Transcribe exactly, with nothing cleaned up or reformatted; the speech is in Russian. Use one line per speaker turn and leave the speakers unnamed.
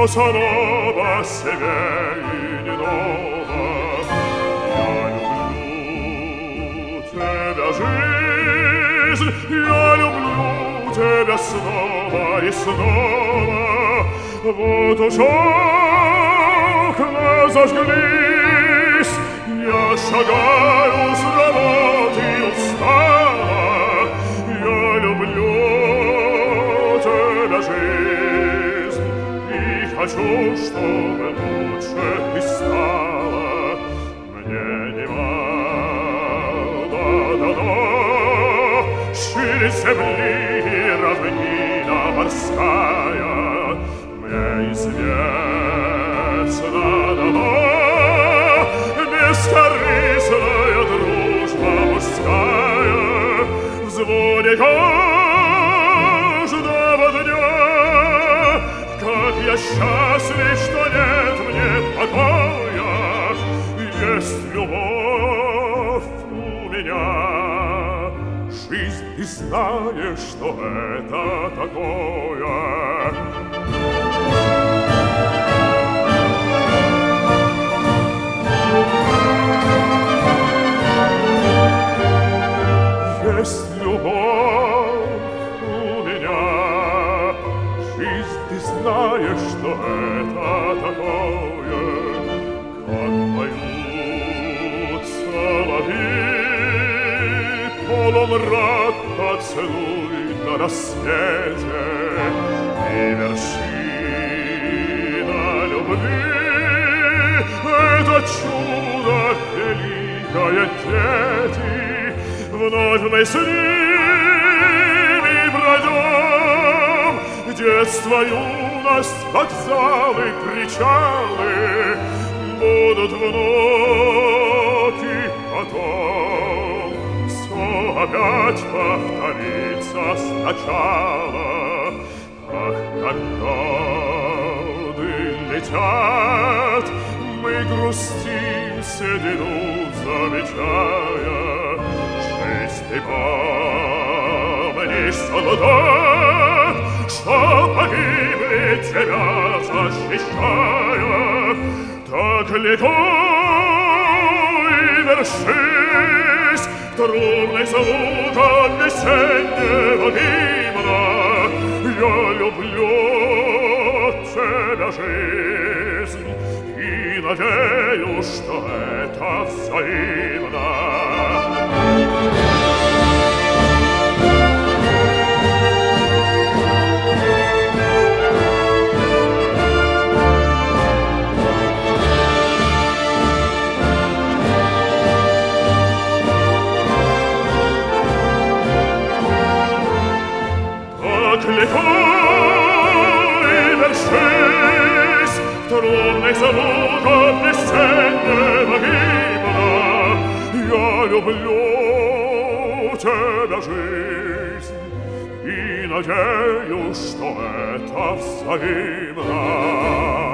босонова себе иного. Я люблю тебя, жизнь, я люблю тебя снова и снова. Вот уж окна зажглись, я шагаю с работы устала. Я люблю тебя, жизнь, и хочу, чтобы лучше ты стала. Мне немало дано, шире земли и равнина морская. Мне известно давно бескорыстная дружба мужская. В звоне каждого дня, как я счастлив, что нет мне покоя. Есть любовь у меня, жизнь, ты знаешь, что это такое. Есть любовь у меня, жизнь, ты знаешь, что это такое. Как поют соловьи, полумрак поцелуй на рассвете, и вершина любви — это чудо великое, дети. Вновь мы с ними пройдем детство, юность, вокзалы, причалы. Будут внуки потом, все опять повторится сначала. Ах, как годы летят, мы грустим седину замечая. Ты помнишь, солдат, что погибли тебя защищая? Так легко и вершись трубный звук от весеннего гимна. Я люблю тебя, жизнь, и надеюсь, что это взаимно. Легко и вершись трубный звук от весеннего гимна. Я люблю тебя, жизнь, и надеюсь, что это взаимно.